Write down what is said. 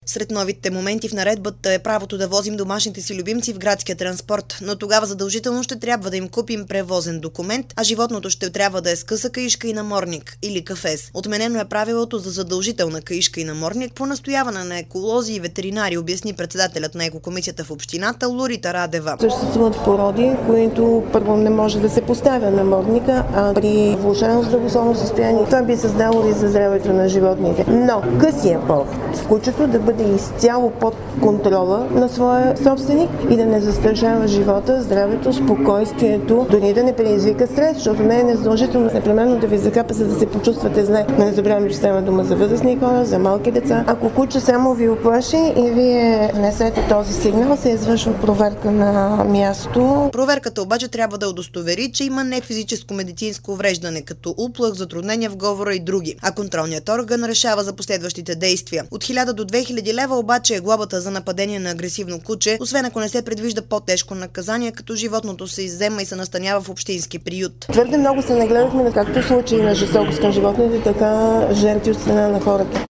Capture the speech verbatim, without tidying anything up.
Сред новите моменти в наредбата е правото да возим домашните си любимци в градския транспорт, но тогава задължително ще трябва да им купим превозен документ, а животното ще трябва да е с къса каишка и намордник или кафез. Отменено е правилото за задължителна каишка и намордник по настояване на еколози и ветеринари, обясни председателят на екокомисията в общината Лорита Радева. Съществуват породи, които първо не може да се поставя намордника, а при влошено здравословно състояние това би създало и за здравето на животните. Но късия повод, кучето да бъде изцяло под контрола на своя собственик и да не застрашава живота, здравето, спокойствието, дори да не предизвика стрес, защото не е незадължително непременно да ви захапа, за да се почувствате зле. Не забравяме, че става дума за възрастни хора, за малки деца. Ако куче само ви оплаши и вие внесете този сигнал, се извършва проверка на място. Проверката обаче трябва да удостовери, че има не физическо медицинско увреждане, като уплах, затруднения в говора и други, а контролният орган решава за последващите действия. От хиляда до две хиляди лева обаче е глобата за нападение на агресивно куче, освен ако не се предвижда по-тежко наказание, като животното се иззема и се настанява в общински приют. Твърде много се нагледахме както случаи на жестокост към животните, така жертви от страна на хората.